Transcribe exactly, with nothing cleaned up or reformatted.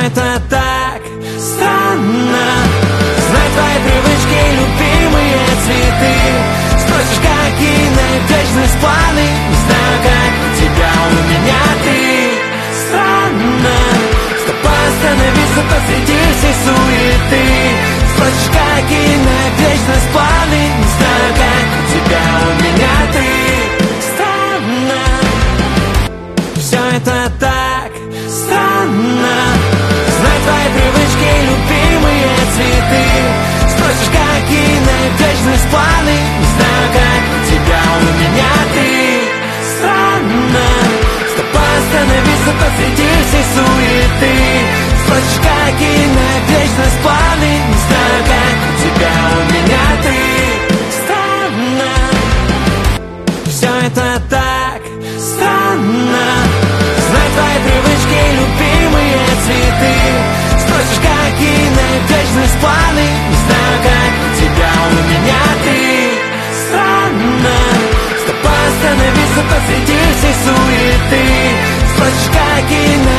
это так странно. Знать твои привычки, любимые цветы. Спросишь, какие на вечность планы. Не знаю, как у тебя, у меня ты. Странно с тобой остановиться посреди всей суеты. Спросишь, какие на вечность планы. Не знаю, как у тебя, у меня ты. Странно. Все это так странно. Знать твои привычки, любимые цветы. Спросишь, какие на вечность планы. Не знаю, как у тебя, у меня ты. Странно с тобой остановиться посреди всей суеты. Спросишь, какие на вечность планы. Не знаю, как у тебя, у меня ты. Странно. Все это так странно. Знать твои привычки, любимые цветы. Спросишь, какие на вечность планы. Не знаю, как у тебя, у меня ты. Странно с тобой остановиться посреди всей суеты. Спросишь, какие на